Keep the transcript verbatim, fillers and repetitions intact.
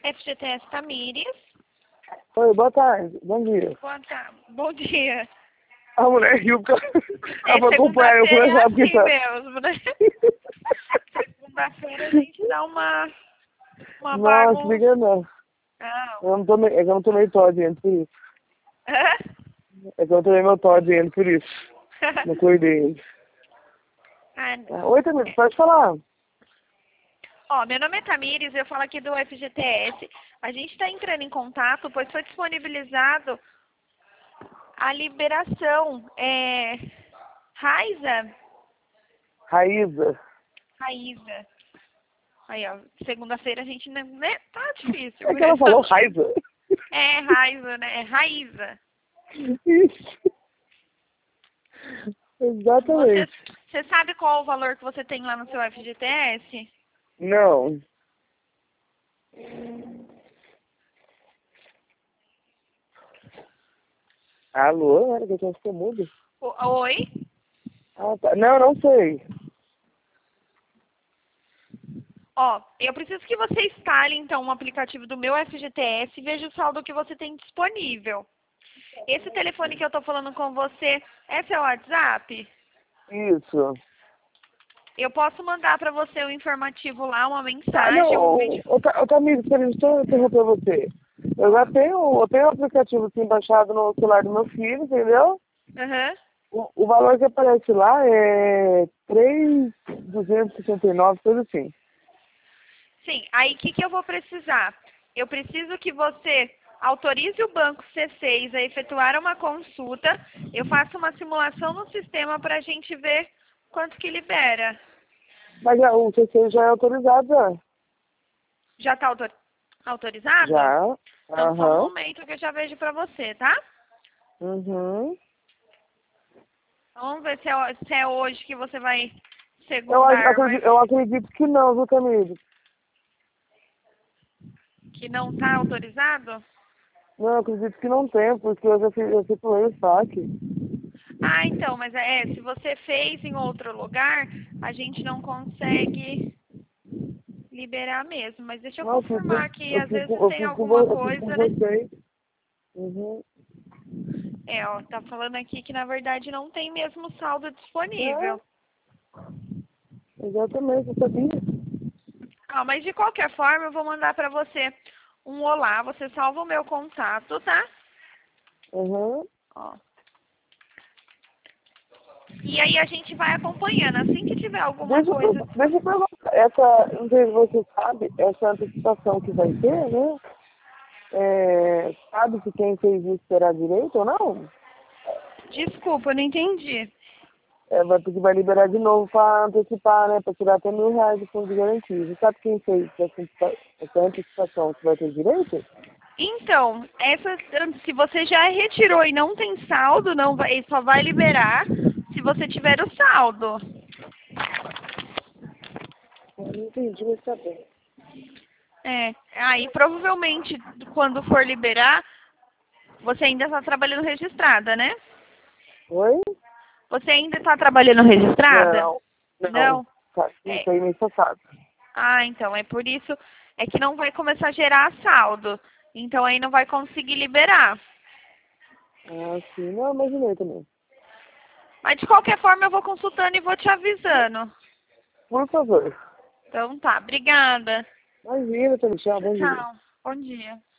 F G T S Tamires. Oi, boa tarde. Bom dia. Boa tarde. Bom dia. A mulher riu porque É, ela foi acompanhar eu segunda-feira é conversar porque assim tá... mesmo, né? Segunda-feira a gente dá uma, uma Não, bagunça. explica não. Não. Eu não tomei, é que eu não tomei Todd por isso. Hã? É que eu não tomei meu Todd por isso. Não cuidei. Ah, Ah, oi, Tamires, pode falar. Ó, meu nome é Tamires, eu falo aqui do F G T S. A gente está entrando em contato, pois foi disponibilizado a liberação. É... Raiza? Raíza. Raíza. Aí, ó, segunda-feira a gente não... Né? Tá difícil. É que ela falou Raiza. É, Raiza, né? É Raíza. Isso. Você, Exatamente. você sabe qual o valor que você tem lá no seu F G T S? Não. Alô? Era que eu tinha que ser mudo? O- Oi? Ah, tá. Não, não sei. Ó, eu preciso que você instale, então, um aplicativo do meu F G T S e veja o saldo que você tem disponível. Esse telefone que eu tô falando com você é seu WhatsApp? Isso. Eu posso mandar pra você um informativo lá, uma Ah, mensagem, um não, vídeo. ô, ô, ô Tamires, peraí, deixa eu interromper você. Eu já tenho, eu tenho o aplicativo aqui baixado no celular do meu filho, entendeu? Aham. O, o valor que aparece lá é três mil duzentos e sessenta e nove, coisa assim. Sim, aí o que, que eu vou precisar? Eu preciso que você autorize o banco C seis a efetuar uma consulta. Eu faço uma simulação no sistema para a gente ver quanto que libera. Mas já, o C C já é autorizado, já. Já está autor... autorizado? Já. Então só um Aham. momento que eu já vejo para você, tá? Uhum. Vamos ver se é, se é hoje que você vai Eu, ac- segundar, mas acredito, eu acredito que não, viu, Tamires? que não está autorizado? Não, eu acredito que não tem, porque eu já fiz, eu circulei o saque. Ah, então, mas é, se você fez em outro lugar, a gente não consegue liberar mesmo. Mas deixa eu Não, eu fiz, confirmar com- aqui, eu às fiz, vezes com- eu tem fiz, com, alguma vo- eu fiz com coisa, né? vocês. Uhum. É, ó, tá falando aqui que na verdade não tem mesmo saldo É, disponível. exatamente, eu sabia. Ah, mas de qualquer forma eu vou mandar pra você um olá, você salva o meu contato, tá? Uhum. Ó. E aí a gente vai acompanhando. Assim que tiver alguma Deixa eu, coisa. per- deixa eu perguntar, essa, não sei se você sabe, essa antecipação que vai ter, né? É, sabe se quem fez isso terá direito ou não? Desculpa, eu não entendi. É, vai, porque vai liberar de novo para antecipar, né? Para tirar até mil reais de fundo de garantia. Você sabe quem fez essa, antecipa- essa antecipação que vai ter direito? Então, essa, se você já retirou e não tem saldo, não vai, só vai liberar se você tiver o saldo. Eu não entendi, mas tá bem. É, aí provavelmente quando for liberar, você ainda está trabalhando registrada, né? Oi? Você ainda está trabalhando registrada? Não, não. Não? Tá, É. isso aí mês passado. Ah, então é por isso é que não vai começar a gerar saldo. Então aí não vai conseguir liberar. Ah, sim. Não, imaginei também. Mas de qualquer forma eu vou consultando e vou te avisando. Por favor. Então tá, obrigada. Imagina, Tchau, bom dia. Tchau. Bom dia.